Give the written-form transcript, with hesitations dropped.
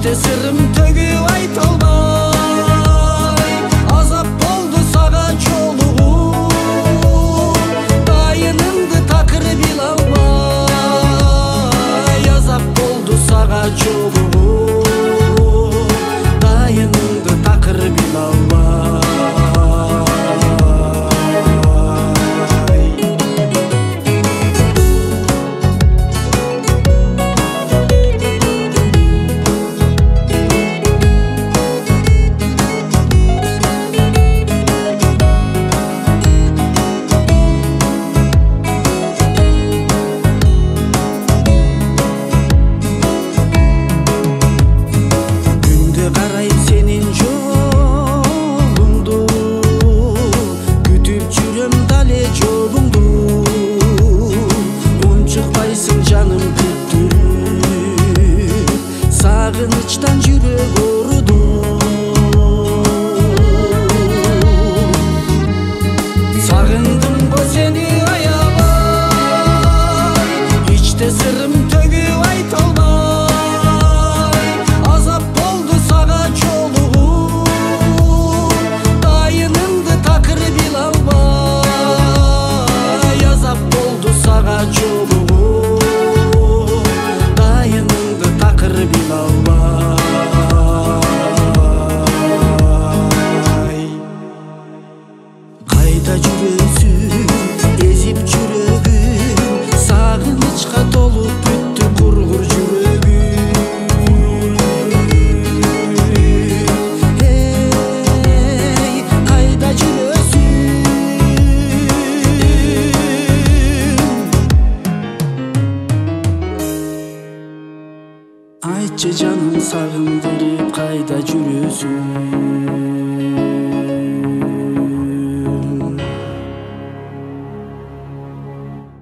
ичте сырым төгүп айта албай, азап болду сага жолугуу, дайынымды такыр биле албай, азап болду сага жолугуу, дайынымды такыр биле албай. Жаным күттүрүп, сагынычтан жүрөк ооруду. Сагындым го сени аябай, ичте сырым төгүп айта албай, азап болду сага жолугуу, дайынымды такыр биле албай, азап болду сага жолугуу, биле албай. Кайда жүрөсүң, эзип жүрөгүм, сагынычка толуп бүттү кургур жүрөгүм. Эй, кайда жүрөсүң? Айтчы жаным сагындырып, кайда жүрөсүң?